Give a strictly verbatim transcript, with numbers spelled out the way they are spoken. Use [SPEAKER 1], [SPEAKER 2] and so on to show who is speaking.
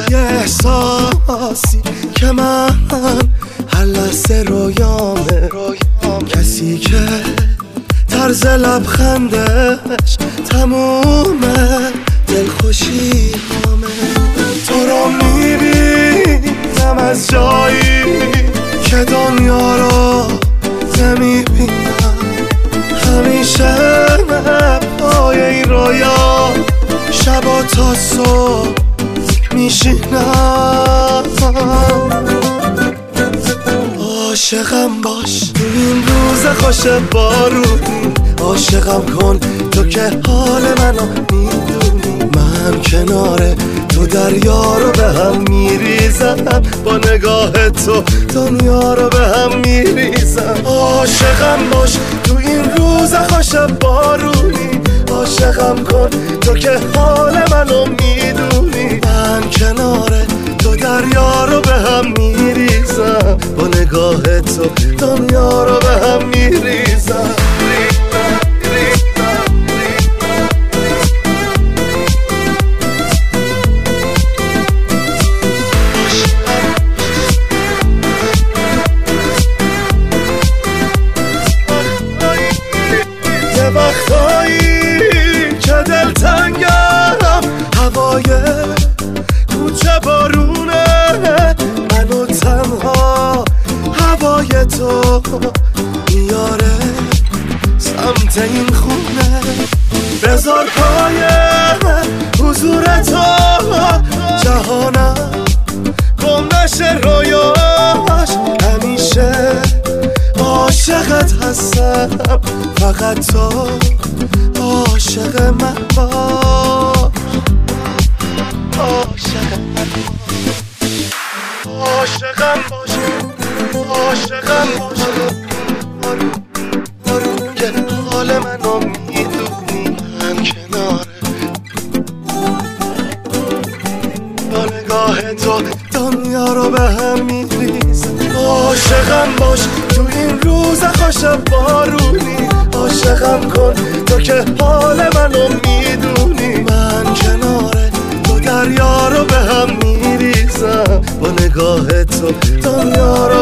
[SPEAKER 1] یه احساسی که من هر لحظه رویامه، کسی که طرز لبخندش تمومه دلخوشی همه. تو رو میبینم از جایی که دنیا رو نمیبینم، همیشه پای این رویا شبا تا صبح میشینم. عاشقم باش تو این روز خوش بارونی، عاشقم کن تو که حال منو میدونی. من کنار تو دریا رو به هم میریزم، با نگاه تو دنیا رو به هم میریزم. عاشقم باش تو این روز خوش بارونی، عاشقم کن تو که حال منو میدونی. من کنار تو دریا رو به هم میریزم، با نگاه تو دنیا رو به هم میریزم. یه وقتایی که دلتنگم، هوای کوچه بارونه منو تنها، هوای تو میاره سمت این خونه. بذار پای حضور تو جهانم گم نشه رویاش، همیشه عاشقت هستم، فقط تو عاشق من باش. عاشقم عاشقم باش، عاشقم باش. آروم آروم که حال منو میدونی، من کناره با نگاه تو دنیا رو به هم میریزم. عاشقم باش تو این روز خوش بارونی، عاشقم کن تو که حال منو میدونی. من کناره تو دریا رو به هم میریزم، با نگاه تو دنیا رو